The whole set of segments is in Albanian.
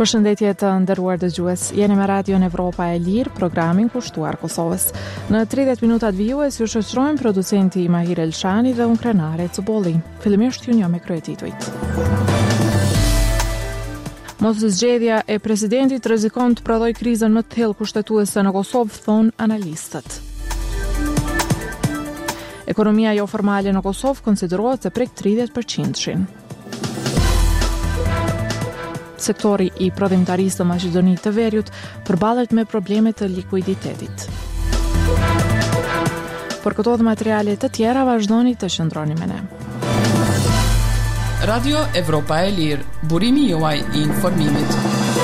Përshëndetje të nderuar dëgjues, jeni me Radion Evropa e Lirë, programin kushtuar Kosovës. Në 30 minutat vijues ju shoqërojmë producenti Mahir Elshani dhe unë Krenare Cubolli. Fillimisht ju me kryetitujt. Moszgjedhja e presidentit rrezikon të prodhojë krizën më të thellë kushtetuese në Kosovë, thonë analistët. Ekonomia jo formale në Kosovë konsiderohet se prek 30%. Sektori i prodhimtarisë të Maqedonisë të Veriut përballet me probleme të likuiditetit. Për këto dhe materiale të tjera vazhdoni të qëndroni me ne. Radio Evropa e Lirë, burimi juaj i informimit.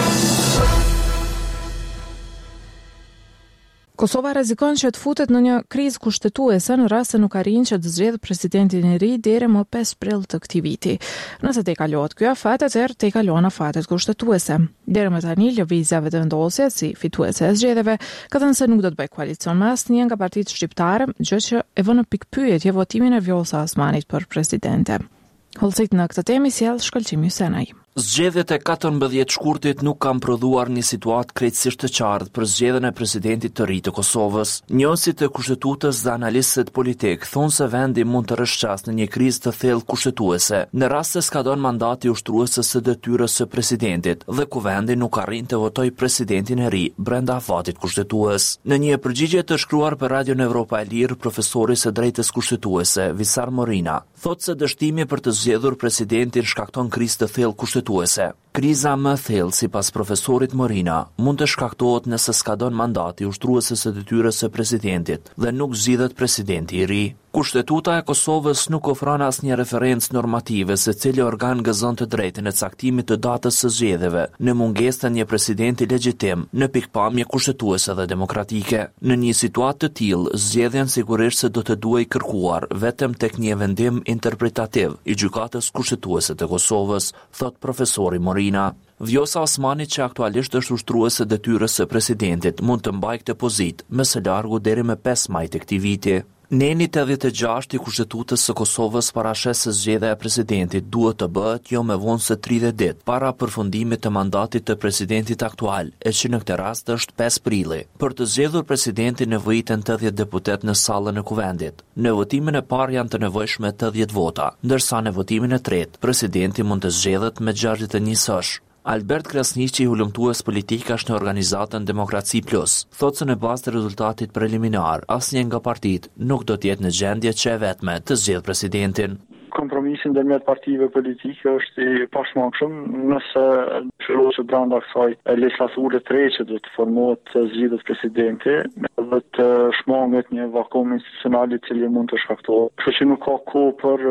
Kosova rrezikon që të futet në një krizë kushtetuese në rast se nuk arrin që të zgjedhë presidentin e ri deri më 5 prill të këtij viti. Nëse tejkalohet ky afat, atëherë tejkalon afatet kushtetuese. Deri më tani lëvizja vetëvendosje si fituese e zgjedhjeve ka thënë se nuk do të bëjë koalicion me asnjë nga partitë shqiptare, gjë që e vënë në pikpyetje votimin e Vjosa Osmanit për presidente. Hollësit në këtë temë sjell Shkëlqim Hysenaj. Zgjedhjet e 14 shkurtit nuk kanë prodhuar një situatë krejtësisht të qartë për zgjedhjen e presidentit të ri të Kosovës. Njohësit e kushtetutës dhe analistët politik thonë se vendi mund të rrëshqas në një krizë të thellë kushtetuese, në rast se skadon mandati ushtruesës së detyrës së presidentit dhe ku vendi nuk arrin të votojë presidentin e ri brenda afatit kushtetues. Në një përgjigje të shkruar për Radion Evropa e Lirë, profesori së drejtës kushtetuese Visar Morina thotë se dështimi për të zgjedhur presidentin shkakton krizë të thellë kushtetuese. Kriza më thellë, sipas profesorit Morina, mund të shkaktohet nëse skadon mandati ushtruesës së detyrës së presidentit dhe nuk zgjidhet presidenti i ri. Kushtetuta e Kosovës nuk ofron asnjë referencë normative se cili organ gëzon të drejtën e caktimit të datës së zgjedhjeve, në mungesë të një presidenti legjitim në pikpamje kushtetuese dhe demokratike. Në një situatë të tillë, zgjedhjen sigurisht se do të duhej kërkuar vetëm tek një vendim interpretativ i gjykatës kushtetuese të Kosovës, thot profesori Morina. Vjosa Osmani, që aktualisht është ushtruese detyrës së presidentit, mund të mbajë këtë pozitë më së largu deri më 5 maj të këtij viti. Neni 86 i Kushtetutës së Kosovës parashes se zgjedhja e presidentit duhet të bëhet jo më vonë se 30 ditë para përfundimit të mandatit të presidentit aktual, e që në këtë rast është 5 prilli. Për të zgjedhur presidentin nevojiten 80 deputet në sallën e kuvendit. Në votimin e parë janë të nevojshme 80 vota, ndërsa në votimin e tretë presidenti mund të zgjedhet me 61-sh. Albert Krasniqi, hulumtues politikash në organizatën Demokraci Plus, thotë se në bazë të rezultatit preliminar, asnjë nga partitë nuk do të jetë në gjendje që e vetme të zgjedhë presidentin. Kompromisin ndërmjet partive politike është i pashmangshëm nëse shërohet që brenda kësaj legislature të re që do të formohet të zgjidhet presidenti dhe të shmanget një vakum institucional i cili mund të shkaktohet. Kështu që nuk ka kohë për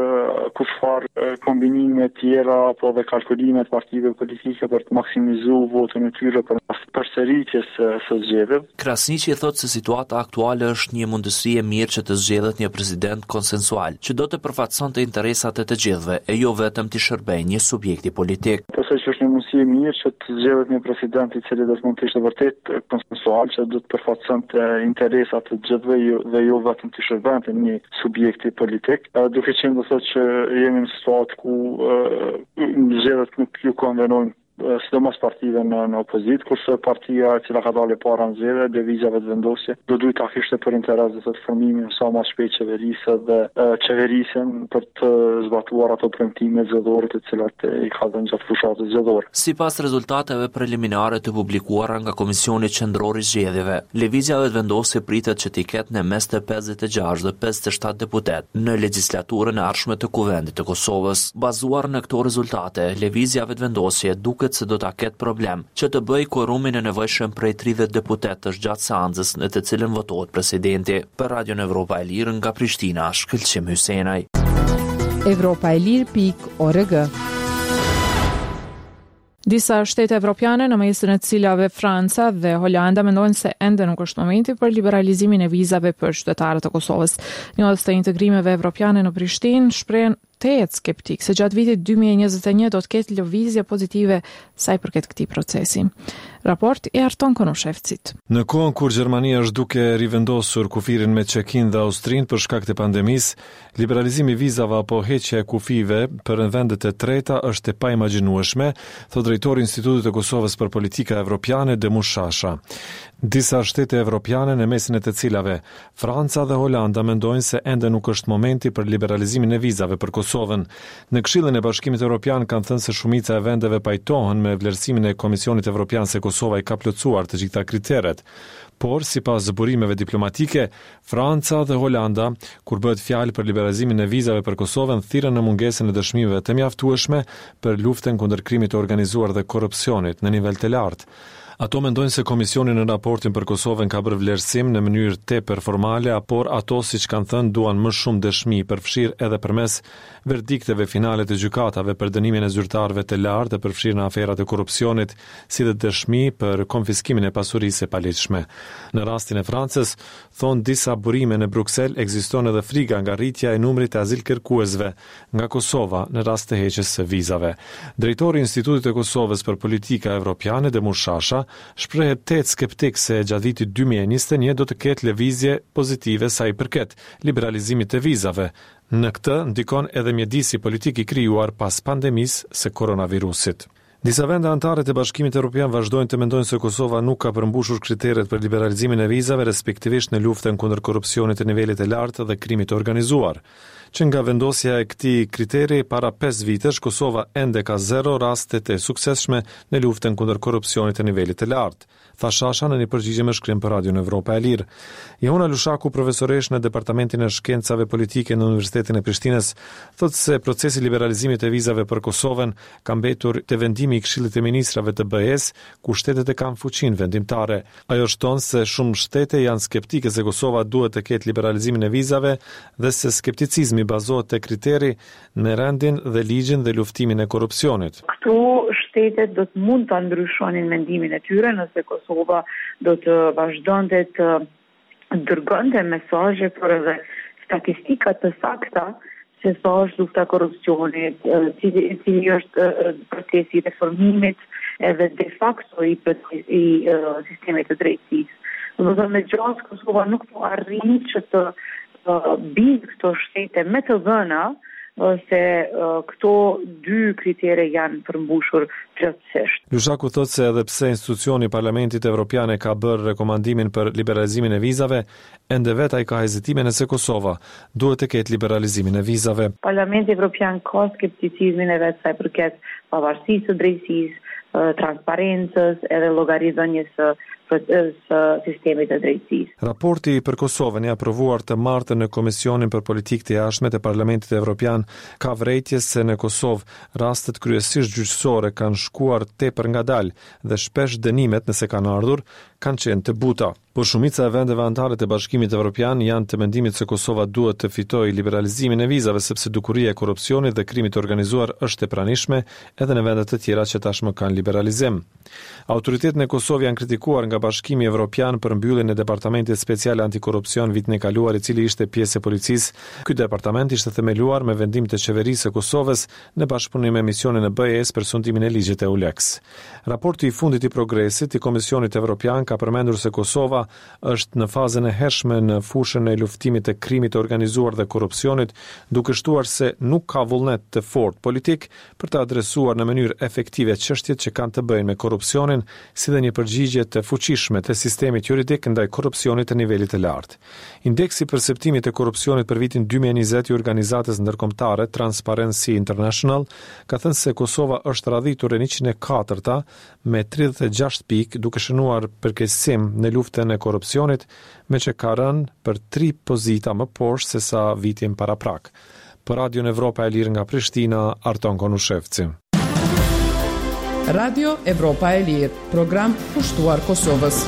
kufar kombinime tjera apo dhe kalkulime të partive politike për të maksimizuar votën e tyre për përsëritjes së zgjedhjeve. Krasniqi thotë se situata aktuale është një mundësi e mirë që të zgjedhet një president konsensual, që do të përfaqësonte interesat e të gjithëve e jo vetëm të shërbejë një subjekti politik. Përse që është një mundësi e mirë që të zgjedhet një president i cili do të mund të ishte vërtet konsensual, që do të përfaqësonte interesat të gjithëve dhe jo vetëm të shërbente një subjekti politik. Duke qenë do thotë që jemi në situatë ku zgjedhjet nuk ju konvenojnë sidomos partive në opozit, kurse partia e cila ka dalë para në zgjedhje, lëvizja vetëvendosje, do duhet ta kishte për interes të formimin sa më shpejt qeverisë dhe qeverisën për të zbatuar ato premtime zgjedhore të cilat i ka dhënë gjatë fushatës zgjedhore. Sipas rezultateve preliminare të publikuara nga Komisioni Qendror i Zgjedhjeve, lëvizja vetëvendosje pritet që të ketë në mes të 56 dhe 57 deputet në legjislaturën e ardhshme të Kuvendit të Kosovës. Bazuar në këto rezultate, lëvizja vetëvendosje duket se do ta ketë problem që të bëjë quorumin e nevojshëm prej 30 deputetësh gjatë seancës në të cilën votohet presidenti. Për Radion Evropa e Lirë nga Prishtina, Shkëlqim Hysenaj. Evropaelir.org. Disa shtete evropiane, në mesin e cilave Franca dhe Holanda, mendojnë se ende nuk është momenti për liberalizimin e vizave për qytetarët e Kosovës. Njohës të integrimeve evropiane në Prishtinë shprehen të jetë skeptik se gjatë vitit 2021 do të ketë lëvizje pozitive sa i përket këtij procesi. Raporti e Arton Konushevcit. Në kohën kur Gjermania është duke rivendosur kufirin me Çekinë dhe Austrinë për shkak të pandemisë, liberalizimi i vizave apo heqja e kufive për vendet e treta është e paimagjinueshme, thot drejtori i Institutit të Kosovës për Politika Evropiane Demush Shasha. Disa shtete evropiane, në mesin e të cilave Franca dhe Holanda, mendojnë se ende nuk është momenti për liberalizimin e vizave për Kosovën. Në Këshillin e Bashkimit Evropian kanë thënë se shumica e vendeve pajtohen me vlerësimin e Komisionit Evropian se Kosova i ka plotësuar të gjitha kriteret. Por, sipas zburimeve diplomatike, Franca dhe Holanda, kur bëhet fjalë për liberalizimin e vizave për Kosovën, thirrën në mungesën e dëshmimeve të mjaftueshme për luftën kundër krimit të organizuar dhe korrupsionit në nivel të lartë. Ato mendojnë se Komisioni në raportin për Kosovën ka bërë vlerësim në mënyrë tepër formale, por ato, siç kanë thënë, duan më shumë dëshmi, përfshirë edhe përmes verdikteve finale të gjykatave për dënimin e zyrtarëve të lartë dhe përfshirë në aferat e korrupsionit, si dhe dëshmi për konfiskimin e pasurisë e paligjshme. Në rastin e Francës, thonë disa burime në Bruksel, ekziston edhe frika nga rritja e numrit të azilkërkuesve nga Kosova në rast të heqjes së vizave. Drejtori i Institutit të Kosovës për Politika Evropiane Demush Shasha shprehet tetë skeptik se gjatë vitit 2021 do të ketë lëvizje pozitive sa i përket liberalizimit të vizave. Në këtë ndikon edhe mjedisi politik i krijuar pas pandemisë së koronavirusit. Disa vende anëtare të Bashkimit Evropian vazhdojnë të mendojnë se Kosova nuk ka përmbushur kriteret për liberalizimin e vizave, respektivisht në luftën kundër korrupsionit të nivelit të lartë dhe krimit të organizuar. Që nga vendosja e këtij kriteri para 5 vitesh, Kosova ende ka 0 raste të suksesshme në luftën kundër korrupsionit të nivelit të lartë, tha Shasha në një përgjigje me shkrim për Radion Evropa e Lirë. Jehona Lushaku, profesoresh në Departamentin e Shkencave Politike në Universitetin e Prishtinës, thotë se procesi liberalizimit të vizave për Kosovën ka mbetur te vendimi i Këshillit të Ministrave të BE-s, ku shtetet e kanë fuqinë vendimtare. Ajo shton se shumë shtete janë skeptike se Kosova duhet të ketë liberalizimin e vizave dhe se skepticizmi bazohet te kriteri në rendin dhe ligjin dhe luftimin e korrupsionit. Këtu shtetet do të mund ta ndryshonin mendimin e tyre nëse Kosova do të vazhdonte të dërgonte mesazhe për edhe statistika të sakta se sa është lufta korrupsionit, cili është procesi i reformimit edhe de facto i sistemit të drejtësisë. Domethënë me gjatë Kosova nuk po arrin që të bindë këto shtete me të dhëna se këto dy kritere janë përmbushur plotësisht. Lushaku thotë se edhe pse institucioni i Parlamentit Evropian ka bërë rekomandimin për liberalizimin e vizave, ende vetë ai ka hezitime nëse Kosova duhet të ketë liberalizimin e vizave. Parlamenti Evropian ka skepticizmin e vetë sa i përket pavarësisë së drejtësisë, transparencës edhe llogaridhënies së sistemit të drejtësisë. Raporti për Kosovën i aprovuar të martën në Komisionin për Politikë të Jashtme të Parlamentit Evropian ka vërejtje se në Kosovë rastet kryesisht gjyqësore kanë shkuar tepër ngadalë dhe shpesh dënimet, nëse kanë ardhur, kanë qenë të buta. Por shumica e vendeve anëtare të Bashkimit Evropian janë të mendimit se Kosova duhet të fitojë liberalizimin e vizave sepse dukuria e korrupsionit dhe krimit të organizuar është e pranishme edhe në vende të tjera që tashmë kanë liberalizim. Autoritetet në Kosovë janë kritikuar nga Bashkimi Evropian për mbylljen e Departamentit Special Antikorrupsion vitin e kaluar, i cili ishte pjesë e policisë. Ky departament ishte themeluar me vendim të qeverisë së Kosovës në bashkëpunim me misionin e BE-s për sundimin e ligjit EULEX. Raporti i fundit i progresit i Komisionit Evropian ka përmendur se Kosova është në fazën e hershme në fushën e luftimit të krimit të organizuar dhe korrupsionit, duke shtuar se nuk ka vullnet të fortë politik për të adresuar në mënyrë efektive çështjet që kanë të bëjnë me korrupsionin, si dhe një përgjigje të fuqishme të sistemit juridik ndaj korrupsionit të nivelit të lartë. Indeksi i perceptimit të korrupsionit për vitin 2020 i organizatës ndërkombëtare Transparency International ka thënë se Kosova është radhitur e 104-ta me 36 pikë, duke shënuar përkeqësim në luftën e korrupsionit, me që ka rënë për 3 pozita më poshtë se sa vitin paraprak. Për Radion Evropa e Lirë nga Prishtina, Arton Konushevci. Radio Evropa e Lirë, program pushtuar Kosovës.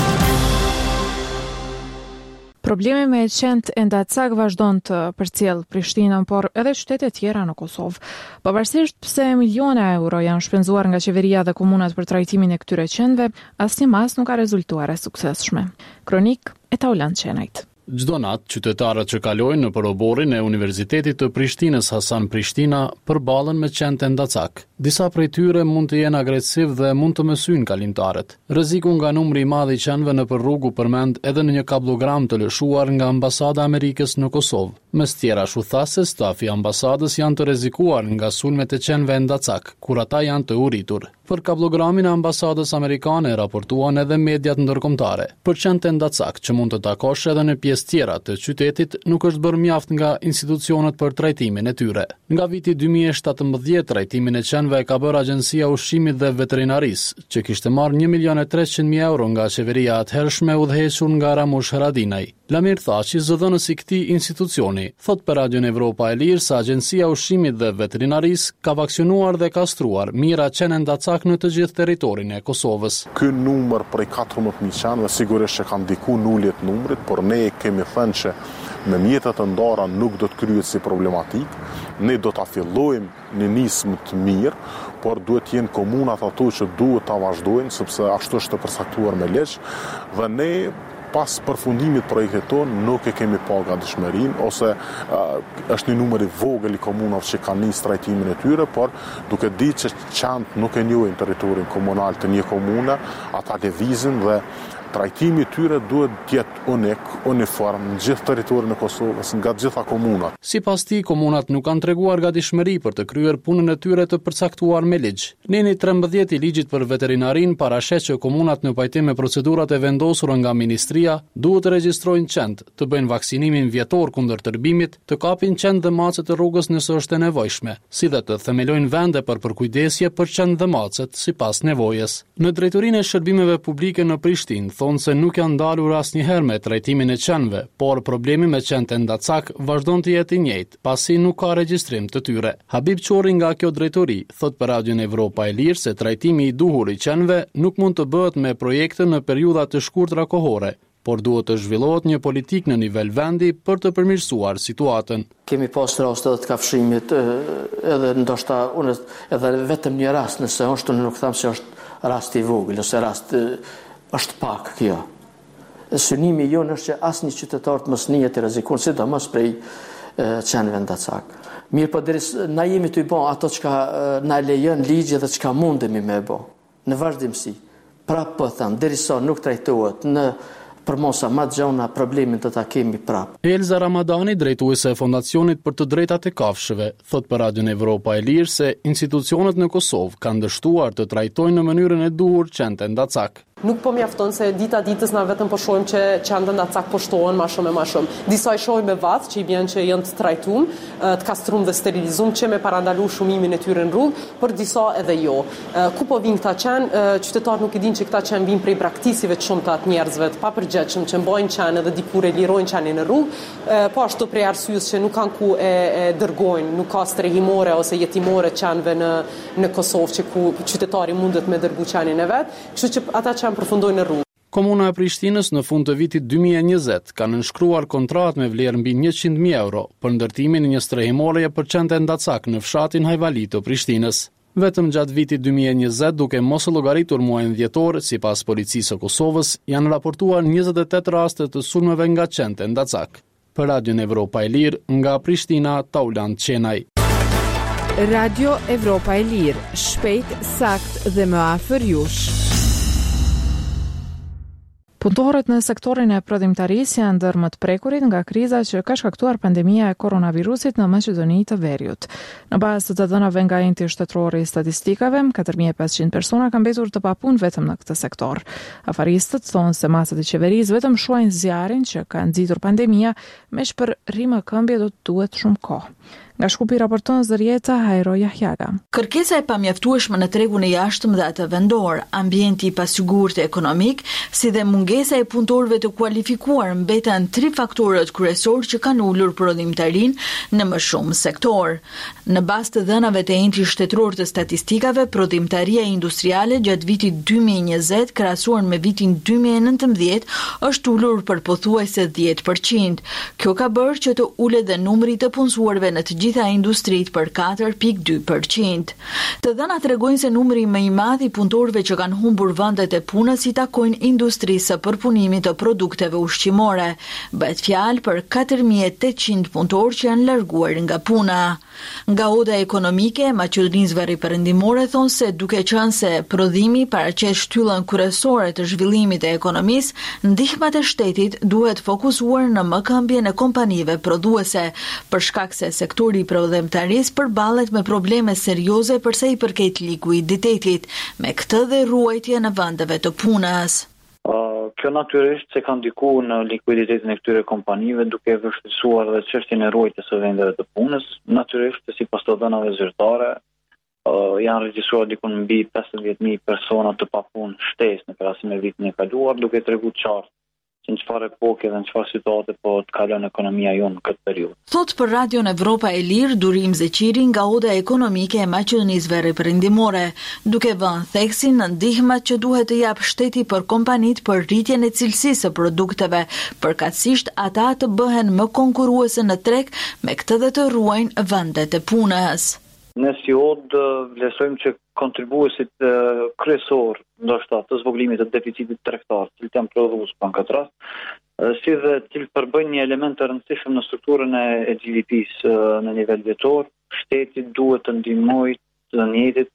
Problemi me qend e ndacak vazhdon të përcjell Prishtinën, por edhe qytete tjera në Kosovë. Pavarësisht pse miliona euro janë shpenzuar nga qeveria dhe komunat për trajtimin e këtyre qendve, asnjë mas nuk ka rezultuar e suksesshme. Kronik e Taulant Qenajt. Çdo natë, qytetarët që kalojnë në oborin e Universitetit të Prishtinës Hasan Prishtina përballen me qenë tendacak. Disa prej tyre mund të jenë agresiv dhe mund të mësyjnë kalimtarët. Rreziku nga numri i madh i qenëve nëpër rrugë përmend edhe në një kablogram të lëshuar nga Ambasada e Amerikës në Kosovë. Mes tjera shuthase, stafi i ambasadës janë të rrezikuar nga sulmet e qenëve ndacak, kur ata janë të uritur. Për kablogramin e ambasadës amerikane raportuan edhe mediat ndërkombëtare. Për qenë ndacak që mund të takosh edhe në pjesë tjera të qytetit nuk është bërë mjaft nga institucionet për trajtimin e tyre. Nga viti 2017 trajtimin e qenëve ka bërë Agjencia e Ushqimit dhe Veterinarisë, që kishte marrë 1.300.000 euro nga qeveria atëhershme udhëhequr nga Ramush Haradinaj. Lamir Thaçi, zëdhënës i këtij institucioni, thot për Radion Evropa e Lirë se Agjencia e Ushqimit dhe Veterinarisë ka vaksionuar dhe kastruar mijëra qenë ndacak në të gjithë territorin e Kosovës. Ky numër prej 14.000 qenëve sigurisht që ka ndikuar në uljet numrit, por ne kemi thënë që me mjetet të ndara nuk do të kryhet si problematik. Ne do ta fillojmë në nismë të mirë, por duhet të jenë komunat ato që duhet ta vazhdojnë, sepse ashtu është të përcaktuar me ligj, dhe ne pas përfundimit projektit tonë nuk e kemi pa gatishmërinë, ose është një numër i vogël i komunave që kanë nisë trajtimin e tyre, por duke ditë që qenët nuk e njohin territorin komunal të një komune, ata lëvizin dhe trajtimi i tyre duhet të jetë unik, uniform në gjithë territorin e Kosovës, nga të gjitha komunat. Sipas tij, komunat nuk kanë treguar gatishmëri për të kryer punën e tyre të përcaktuar me ligj. Neni 13 i ligjit për veterinarin parashet që komunat në pajtim me procedurat e vendosura nga ministria duhet të regjistrojnë qend, të bëjnë vaksinimin vjetor kundër tërbimit, të kapin qend dhe macet e rrugës nëse është e nevojshme, si dhe të themelojnë vende për përkujdesje për qend dhe macet sipas nevojës. Në drejtorinë e shërbimeve publike në Prishtinë thonë se nuk janë ndalur asnjëherë me trajtimin e qenëve, por problemi me qenë ndacak vazhdon të jetë i njëjtë, pasi nuk ka regjistrim të tyre. Habib Çorri nga kjo drejtori thot për Radion Evropa e Lirë se trajtimi i duhur i qenëve nuk mund të bëhet me projekte në periudha të shkurtra kohore, por duhet të zhvillohet një politik në nivel vendi për të përmirësuar situatën. Kemi pas raste të kafshimit, edhe ndoshta unë edhe vetëm një rast, nëse është unë nuk them se është rast i vogël ose rast është pak kjo. Synimi jonë është që asnjë qytetar të mos njihet të rrezikon, sidomos prej qenëve ndacak. Mirë, po na jemi të i bën ato që na lejon ligji dhe çka mundemi me bë. Në vazhdimsi. Prapë po them, derisa nuk trajtohet në përmosa ma gjona problemin të ta kemi prapë. Elza Ramadani, drejtuese e Fondacionit për të drejtat e kafshëve, thot për Radion Evropa e Lirë se institucionet në Kosovë kanë dështuar të trajtojnë në mënyrën e duhur qenët ndacak. Nuk po mjafton se dita ditës na vetëm po shohim që qenët ndacak po shtohen më shumë e më shumë. Disa i shohim me vath që i bën që janë të trajtuar, të kastruar dhe sterilizuar që me parandaluar shumimin e tyre në rrugë, por disa edhe jo. Ku po vinë këta qenë? Qytetarët nuk e dinë që këta qenë vinë prej braktisive të shumta të njerëzve të papërgjithshëm që mbajnë qenë dhe dikur e lirojnë qenin në rrugë, po ashtu prej arsyes që nuk kanë ku e dërgojnë, nuk ka strehimore ose jetimore qenëve në Kosovë që ku qytetari mundet me dërgu qenin e vet, kështu që ata përfundojnë në rrugë. Komuna e Prishtinës në fund të vitit 2020 ka nënshkruar kontratë me vlerë mbi 100.000 euro për ndërtimin e një strehimoreje për qenët ndacak në fshatin Hajvali të Prishtinës. Vetëm gjatë vitit 2020, duke mos llogaritur muajin dhjetor, sipas Policisë së Kosovës, janë raportuar 28 raste të sulmeve nga qenët ndacak. Për Radion Evropa e Lirë, nga Prishtina, Tauland Qenaj. Radio Evropa e Lirë, shpejt, sakt dhe më afër jush. Punëtorët në sektorin e prodhimtarisë janë ndër më të prekurit nga kriza që ka shkaktuar pandemia e koronavirusit në Maqedoni të Veriut. Në bazë të dhënave nga enti shtetëror i statistikave, 4.500 persona kanë mbetur të papunë vetëm në këtë sektor. Afaristët thonë se masat e qeverisë vetëm shuajnë zjarrin që ka nxitur pandemia, me për rimëkëmbje do të duhet shumë kohë. Nga Shkupi raporton Zërieta Hajro Jahjaga. Kërkesa e pamjaftueshme në tregun e jashtëm dhe atë vendor, ambienti i pasigurt ekonomik, si dhe mungesa e punëtorëve të kualifikuar mbeten 3 faktorët kryesorë që kanë ulur prodhimtarinë në më shumë sektor. Në bazë të dhënave të enti shtetëror të statistikave, prodhimtaria industriale gjatë vitit 2020 krahasuar me vitin 2019 është ulur për pothuajse 10%. Kjo ka bërë që të ulet dhe numri të punësuarve në të gjitha industrit për 4.2%. Të dhënat tregojnë se numri më i madh i punëtorëve që kanë humbur vendet e punës i takojnë industrisë së përpunimit të produkteve ushqimore. Bëhet fjalë për 4.800 punëtorë që janë larguar nga puna. Nga oda ekonomike e Maqedonisë Veriperëndimore thonë se duke qenë se prodhimi paraqet shtyllën kryesore të zhvillimit të ekonomisë, ndihmat e shtetit duhet fokusuar në mëkëmbjen e kompanive prodhuese, për shkak se sektori i prodhimtarisë përballet me probleme serioze përsa i përket likuiditetit, me këtë dhe ruajtje në vendeve të punës. Kjo natyrisht se ka ndikuar në likuiditetin e këtyre kompanive duke vështirësuar dhe çështjen e ruajtjes së vendeve të punës. Natyrisht sipas të dhënave zyrtare janë regjistruar diku mbi 50.000 persona të papunë shtesë në krahasim me vitin e kaluar, duke treguar qartë se në çfarë epoke dhe në çfarë situate po të kalon ekonomia jonë në këtë periudhë. Thot për Radion Evropa e Lirë Durim Zeqiri nga oda ekonomike e Maqedonisë Veriperëndimore, duke vënë theksin në ndihmat që duhet të jap shteti për kompanitë për rritjen e cilësisë së produkteve, përkatësisht ata të bëhen më konkurruese në treg, me këtë dhe të ruajnë vendet e punës. Ne si odë vlerësojmë që kontribuesit kryesor ndoshta të zvogëlimit të deficitit tregtar, cilët janë prodhues në këtë rast, si dhe cilët përbëjnë një element të rëndësishëm në strukturën e GDP-së në nivel vjetor, shteti duhet të ndihmojë të njëjtit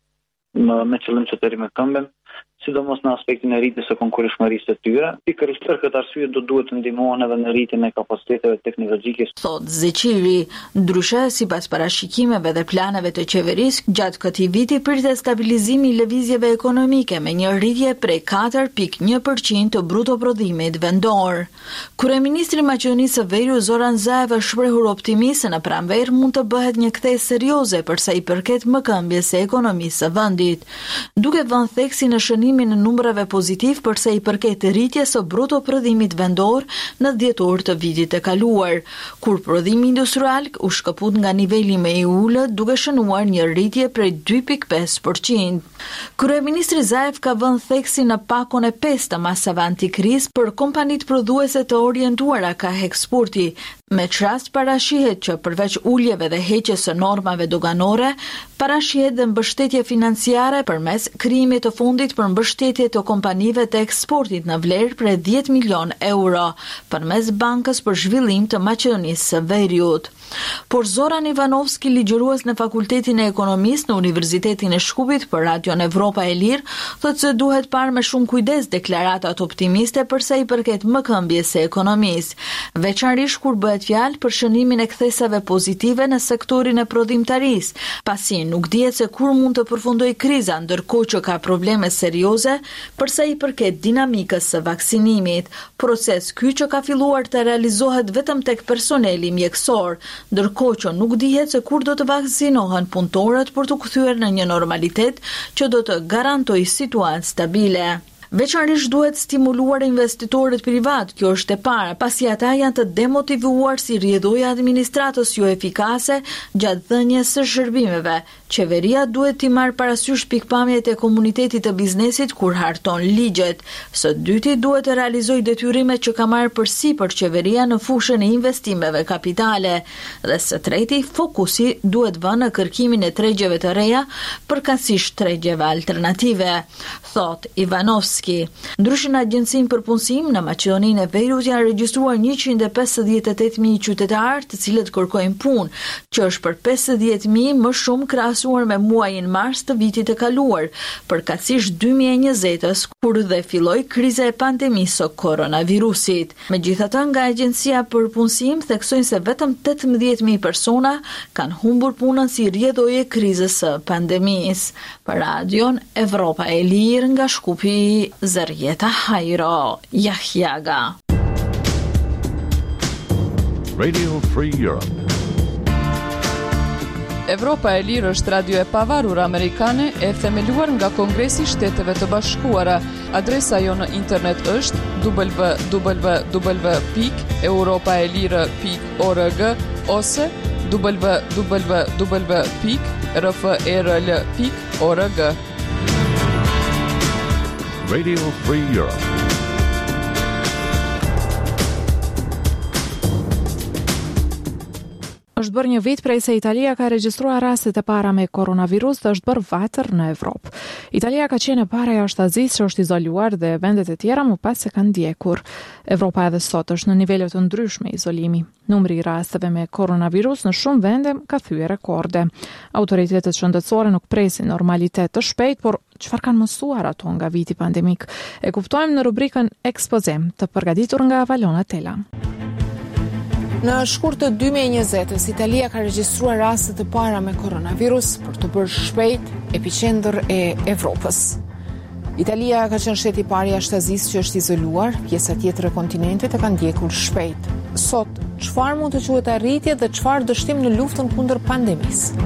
me qëllim që të rimëkëmbem, sidomos në aspektin e rritjes së konkurrishmërisë së tyre. Pikërisht për këtë arsye duhet të ndihmohen edhe në rritjen e kapaciteteve teknologjike. Thot Zeqiri, ndryshe sipas parashikimeve dhe planeve të qeverisë, gjatë këtij viti pritet stabilizimi i lëvizjeve ekonomike me një rritje prej 4.1% të bruto prodhimit vendor. Kryeministri i Maqedonisë së Veriut Zoran Zaev është shprehur optimist se në pranverë mund të bëhet një kthesë serioze përsa i përket mëkëmbjes së ekonomisë së vendit, duke vënë theksin në shënimin në numrave pozitiv përsa i përket rritjes së bruto prodhimit vendor në dhjetor të vitit të kaluar, kur prodhimi industrial u shkëput nga niveli më i ulët duke shënuar një rritje prej 2.5%. Kryeministri Zaev ka vënë theksin në pakon e 5 të masave antikrizë për kompanitë prodhuese të orientuara ka eksporti, me çrast parashihet që përveç uljeve dhe heqjes së normave doganore, parashihet dhe mbështetje financiare përmes krijimit të fundit për mbështetje të kompanive të eksportit në vlerë prej 10 milion euro përmes Bankës për Zhvillim të Maqedonisë së Veriut. Por Zoran Ivanovski, ligjërues në Fakultetin e Ekonomisë në Universitetin e Shkupit për Radion Evropa e Lirë, thotë se duhet parë me shumë kujdes deklaratat optimiste përsa i përket mëkëmbjes së ekonomisë, veçanërisht kur bëhet fjalë për shënimin e kthesave pozitive në sektorin e prodhimtarisë, pasi nuk dihet se kur mund të përfundojë kriza, ndërkohë që ka probleme serioze përsa i përket dinamikës së vaksinimit, proces ky që ka filluar të realizohet vetëm tek personeli mjekësor, ndërkohë që nuk dihet se kur do të vaksinohen punëtorët për të kthyer në një normalitet që do të garantojë situatë stabile. Veçanërisht duhet stimuluar investitorët privat, kjo është e para, pasi ata janë të demotivuar si rrjedhoja e administratës jo efikase gjatë dhënies së shërbimeve. Qeveria duhet t'i marrë parasysh pikpamjet e komunitetit të biznesit kur harton ligjet. Së dyti duhet të realizojë detyrimet që ka marrë përsipër qeveria në fushën e investimeve kapitale. Dhe së treti, fokusi duhet vënë në kërkimin e tregjeve të reja, përkatësisht tregjeve alternative, thot Ivanovski. Ndryshe në Agjencinë për Punësim në Maqedoninë e Veriut janë regjistruar 158.000 qytetarë të cilët kërkojnë punë, që është për 50.000 më shumë krahasuar me muajin mars të vitit të kaluar, përkatësisht 2020-s, kur dhe filloi kriza e pandemisë së koronavirusit. Megjithatë, nga Agjencia për Punësim theksojnë se vetëm 18.000 persona kanë humbur punën si rrjedhojë e krizës së pandemisë. Për Radion Evropa e Lirë nga Shkupi, Zërjeta Hajro, Jahjaga. Radio Free Europe. Evropa e Lirë është radio e pavarur amerikane e themeluar nga Kongresi i Shteteve të Bashkuara. Adresa jo në internet është www.europaelire.org ose www.rfrl.org. Radio Free Europe. Është bërë një vit prej se Italia ka regjistruar rastet e para me koronavirus dhe është bërë vatër në Evropë. Italia ka qenë e para jashtë Azisë që është izoluar dhe vendet e tjera më pas se kanë ndjekur. Evropa edhe sot është në nivele të ndryshme izolimi. Numri i rasteve me koronavirus në shumë vende ka thyer rekorde. Autoritetet shëndetësore nuk presin normalitet të shpejt, por çfarë kanë mësuar ato nga viti pandemik? E kuptojmë në rubrikën Ekspozem, të përgatitur nga Valona Tela. Në shkurt të 2020-s, Italia ka regjistruar raste të para me koronavirus për të bërë shpejt epicentër e Evropës. Italia ka qenë shteti i parë jashtë Azisë që është izoluar, pjesa tjetër e kontinentit e ka ndjekur shpejt. Sot, çfarë mund të quhet arritje dhe çfarë dështim në luftën kundër pandemisë?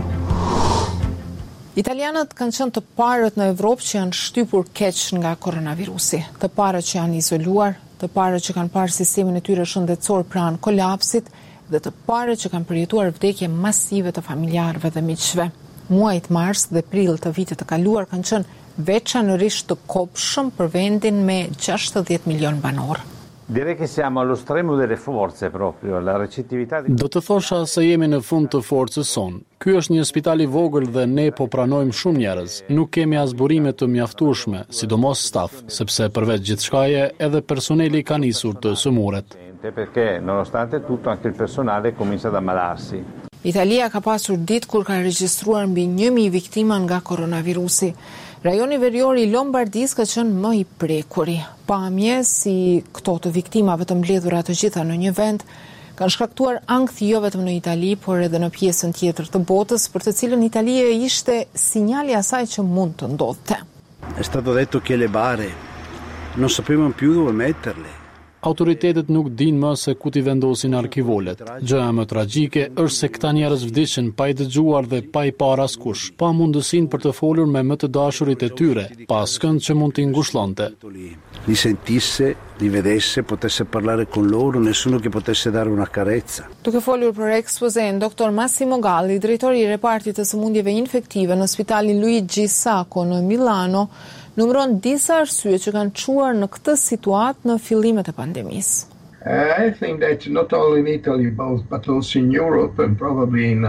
Italianët kanë qenë të parët në Evropë që janë shtypur keq nga koronavirusi, të parët që janë izoluar, të parët që kanë parë sistemin e tyre shëndetësor pranë kolapsit dhe të parët që kanë përjetuar vdekje masive të familjarëve dhe miqve. Muajt mars dhe prill të vitit të kaluar kanë qenë veçanërisht të kopshëm për vendin me 60 milion banor. Direi che siamo allo stremo delle forze proprio, la recettività di... Do të thosha se jemi në fund të forcës son. Ky është një spital i vogël dhe ne po pranojmë shumë njerëz. Nuk kemi as burime të mjaftueshme, sidomos staf, sepse përveç gjithçkaje edhe personeli ka nisur të sëmuret. Perché nonostante tutto anche il personale comincia ad ammalarsi. Italia ka pasur ditë kur ka regjistruar mbi 1000 viktima nga koronavirusi. Rajoni verior i Lombardis ka qenë më i prekuri. Pamje si këto të viktimave të mbledhura të gjitha në një vend kanë shkaktuar ankth jo vetëm në Itali, por edhe në pjesën tjetër të botës, për të cilën Italia ishte sinjali asaj që mund të ndodhte. È stato detto che le bare non sapevano più dove metterle. Autoritetet nuk dinë më se ku t'i vendosin arkivolet. Gjëja më tragjike është se këta njerëz vdiqën pa i dëgjuar dhe pa i parë askush, pa mundësinë për të folur me më të dashurit e tyre, pa askënd që mund t'i ngushllonte. Li sentisse, li vedesse, potesse parlare con loro, nessuno che potesse dare una carezza. Duke folur për ekspozen, Dr. Massimo Galli, drejtori i repartit të sëmundjeve infektive në Spitalin Luigi Sacco në Milano, numëron disa arsye që kanë çuar në këtë situatë në fillimet e pandemisë. I think that not only in Italy but also in Europe and probably in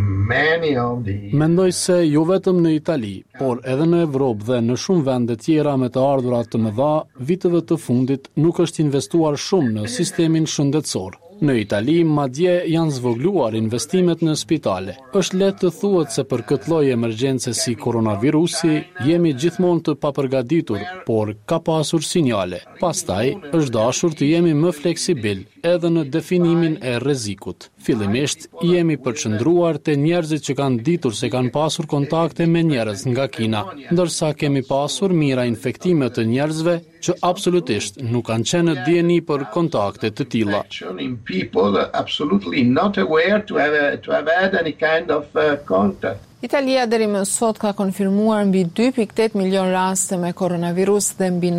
many of the... Mendoj se jo vetëm në Itali, por edhe në Evropë dhe në shumë vende tjera me të ardhurat të mëdha, viteve të fundit nuk është investuar shumë në sistemin shëndetësor. Në Itali, madje janë zvogluar investimet në spitale. Është lehtë të thuhet se për këtë lloj emergjence si koronavirusi jemi gjithmonë të papërgatitur, por ka pasur sinjale. Pastaj është dashur të jemi më fleksibil edhe në definimin e rrezikut. Fillimisht jemi përqendruar te njerëzit që kanë ditur se kanë pasur kontakte me njerëz nga Kina, ndërsa kemi pasur mira infektime të njerëzve që absolutisht nuk kanë qenë në dieni për kontakte të tilla. People absolutely not aware to have had any kind of contact. Italia deri më sot ka konfirmuar mbi 2.8 milion raste me koronavirus dhe mbi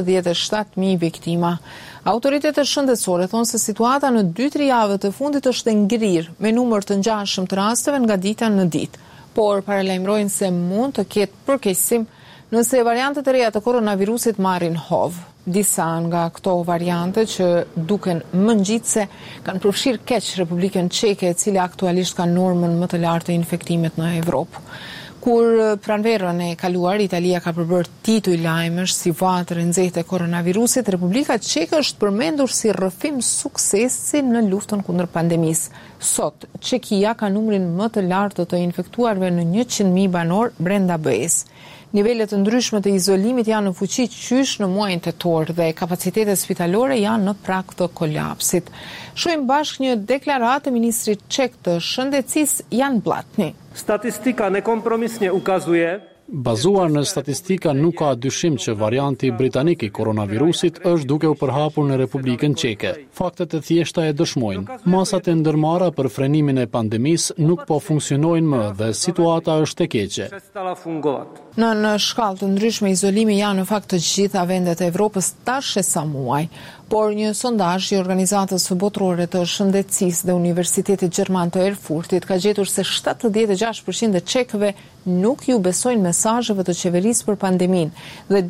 97.000 viktima. Autoritetet shëndetësore thonë se situata në 2-3 javët të fundit është e ngrirë me numër të ngjashëm të rasteve nga dita në ditë, por paralajmërojnë se mund të ketë përkeqësim nëse variantet e reja të koronavirusit marrin hovë. Disa nga këto variante që duken më ngjitse kanë përfshirë keq Republikën Çeke, e cila aktualisht ka normën më të lartë të infektimit në Evropë. Kur pranverën e kaluar, Italia ka përbërë tituj lajmesh si vatër e nxehtë e koronavirusit, Republika Çeke është përmendur si rrëfim suksesi në luftën kundër pandemisë. Sot, Çekia ka numrin më të lartë të infektuarve në 100.000 banor brenda BE-s. Nivelet të ndryshme të izolimit janë në fuqi qysh në muajin tetor dhe kapacitetet spitalore janë në prag të kolapsit. Shohim bashkë një deklaratë të ministrit ček të shëndetësisë Jan Blatni. Statistika nekompromisnie ukazuje Bazuar në statistika, nuk ka dyshim që varianti britanik i koronavirusit është duke u përhapur në Republikën Çeke. Faktet e thjeshta e dëshmojnë. Masat e ndërmarra për frenimin e pandemisë nuk po funksionojnë më dhe situata është e keqe. Në shkallë të ndryshme, izolimi janë në fakt të gjitha vendet e Evropës tash e sa muaj, por një sondazh i Organizatës Botërore të Shëndetësisë dhe Universitetit Gjerman të Erfurtit ka gjetur se 76% e çekëve nuk ju besojnë mesazheve të qeverisë për pandeminë dhe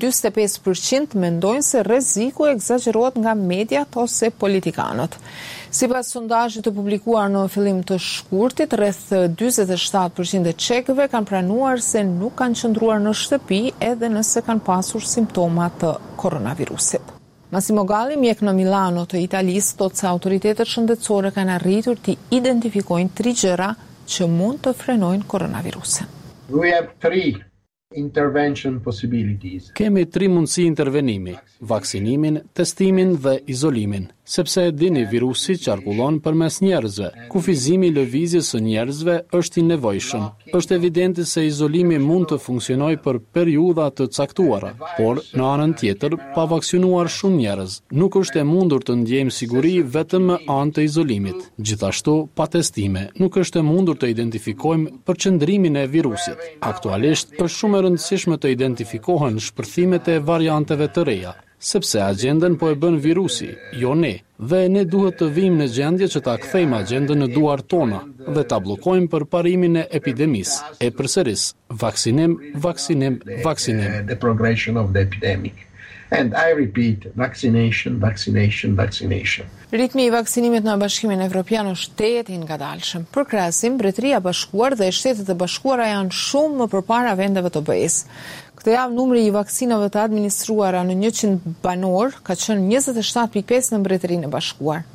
45% mendojnë se rreziku egzagerohet nga mediat ose politikanët. Sipas sondazhit të publikuar në fillim të shkurtit, rreth 47% e çekëve kanë pranuar se nuk kanë qëndruar në shtëpi edhe nëse kanë pasur simptoma të koronavirusit. Massimo Galli, mjek në Milano të Italisë, thotë se autoritetet shëndetësore kanë arritur të identifikojnë 3 gjëra që mund të frenojnë koronavirusin. We have 3 intervention possibilities. Kemi 3 mundësi intervenimi: vaksinimin, testimin dhe izolimin. Sepse e dini, virusi qarkullon përmes njerëzve. Kufizimi i lëvizjes së njerëzve është i nevojshëm. Është evidente se izolimi mund të funksionojë për periudha të caktuara, por në anën tjetër, pa vaksinuar shumë njerëz, nuk është e mundur të ndjejmë siguri vetëm me anë të izolimit. Gjithashtu, pa testime, nuk është e mundur të identifikojmë përqendrimin e virusit. Aktualisht, është shumë e rëndësishme të identifikohen shpërthimet e varianteve të reja, sepse agjendën po e bën virusi, jo ne, dhe ne duhet të vijmë në gjendje që ta kthejmë agjendën në duart tona dhe ta bllokojmë përparimin e epidemisë. E përsëris, vaksinim, vaksinim, vaksinim. The progression of the epidemic. And I repeat, vaccination, vaccination, vaccination. Ritmi i vaksinimit në Bashkimin Evropian është i ngadalshëm. Për krahasim, Mbretëria e Bashkuar dhe Shtetet e Bashkuara janë shumë më përpara vendeve të BE-s. Këtë javë numri i vaksinave të administruara në 100 banor ka qenë 27.5 në Mbretërinë e Bashkuar,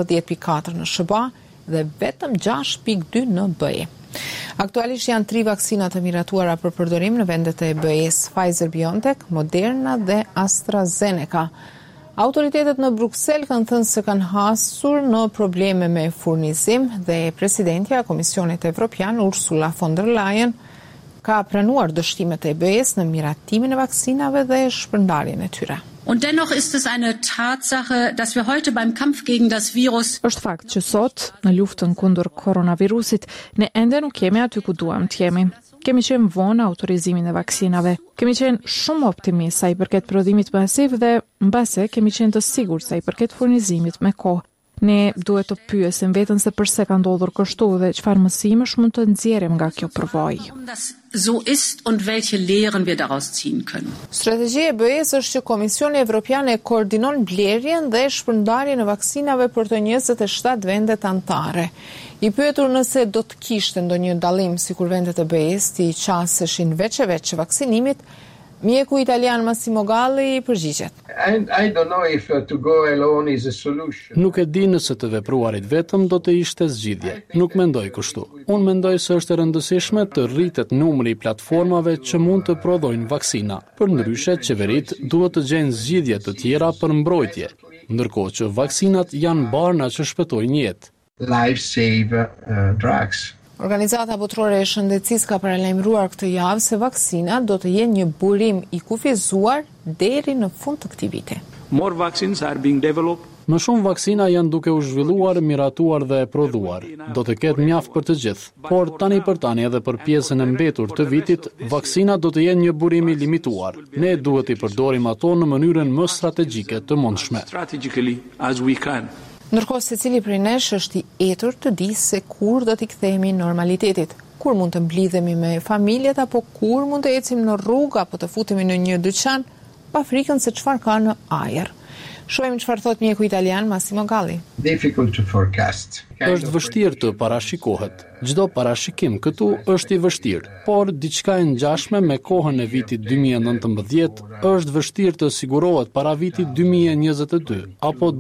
19.4 në SBA dhe vetëm 6.2 në BE. Aktualisht janë 3 vaksina të miratuara për përdorim në vendet e BE-s: Pfizer-BioNTech, Moderna dhe AstraZeneca. Autoritetet në Bruksel kanë thënë se kanë hasur në probleme me furnizim dhe presidentja e Komisionit Evropian Ursula von der Leyen ka pranuar dështimet e BE-s në miratimin e vaksinave dhe shpërndarjen e tyre. Und dennoch ist es eine Tatsache, dass wir heute beim Kampf gegen das Virus Është fakt që sot, në luftën kundër koronavirusit, ne ende nuk jemi aty ku duam të jemi. Kemi qenë vonë autorizimin e vaksinave. Kemi qenë shumë optimist sa i përket prodhimit masiv dhe mbase kemi qenë të sigurt sa i përket furnizimit me kohë. Ne duhet të pyesim veten se pse ka ndodhur kështu dhe çfarë mësimesh mund të nxjerrim nga kjo përvojë. so ist und welche Lehren wir daraus ziehen können. Strategjia e BE-s është që Komisioni Evropian e koordinon blerjen dhe shpërndarjen e vaksinave për të 27 vendet anëtare. I pyetur nëse do të kishte ndonjë dallim sikur vendet e BE-s të qaseshin veç vaksinimit, mjeku italian Massimo Galli përgjigjet. I don't know if to go alone is a solution. Nuk e di nëse të vepruarit vetëm do të ishte zgjidhje. Nuk mendoj kështu. Unë mendoj se është e rëndësishme të rritet numri i platformave që mund të prodhojnë vaksina. Përndryshe, qeverit duhet të gjejnë zgjidhje të tjera për mbrojtje, ndërkohë që vaksinat janë barna që shpëtojnë jetë. Life save drugs. Organizata Botërore e Shëndetësisë ka paralajmëruar këtë javë se vaksinat do të jenë një burim i kufizuar deri në fund të këtij viti. More vaccines are being developed. Më shumë vaksina janë duke u zhvilluar, miratuar dhe prodhuar. Do të ketë mjaft për të gjithë, por tani për tani edhe për pjesën e mbetur të vitit, vaksina do të jenë një burim i limituar. Ne duhet i përdorim ato në mënyrën më strategjike të mundshme. Strategically as we can. Ndërkohë secili prej nesh është i etur të di se kur do t'i kthehemi normalitetit, kur mund të mblidhemi me familjet apo kur mund të ecim në rrugë apo të futemi në një dyqan, pa frikën se çfarë ka në ajër. Shohim çfarë thot mjeku italian Massimo Galli. Difficult to forecast. Është vështirë të parashikohet. Çdo parashikim këtu është i vështirë, por diçka e ngjashme me kohën e vitit 2019 është vështirë të sigurohet para vitit 2022 apo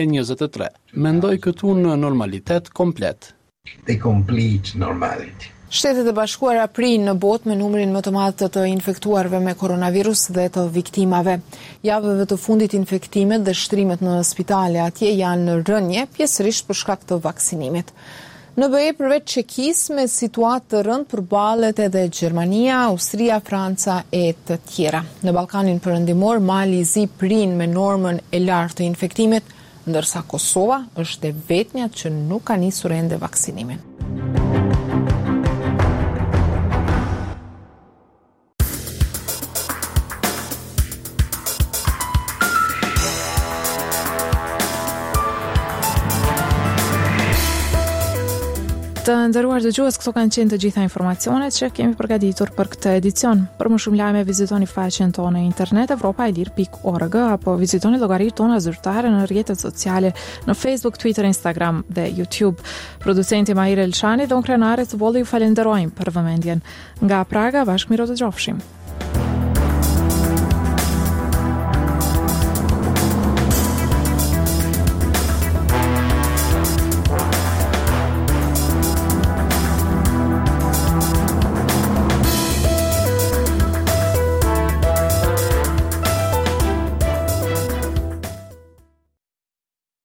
2023. Mendoj këtu në normalitet komplet. The complete normality. Shtetet e Bashkuara prinë në botë me numrin më të madh të infektuarve me koronavirus dhe të viktimave. Javëve të fundit infektimet dhe shtrimet në spitale atje janë në rënje, pjesërisht për shkak të vaksinimit. Në BE përveç Çekisë me situatë të rëndë përballet edhe Gjermania, Austria, Franca e të tjera. Në Ballkanin Perëndimor, Mali i Zi prinë me normën e lartë të infektimit, ndërsa Kosova është e vetmja që nuk ka nisur ende vaksinimin. Të nderuar dëgjues, këto kanë qenë të gjitha informacionet që kemi përgatitur për këtë edicion. Për më shumë lajme vizitoni faqen tonë në internet evropaelir.org apo vizitoni llogaritë tona zyrtare në rrjetet sociale në Facebook, Twitter, Instagram dhe YouTube. Producenti Mahir Elshani dhe unë krenare të bolli ju falenderojmë për vëmendjen. Nga Praga, bashkë miro të gjofshim.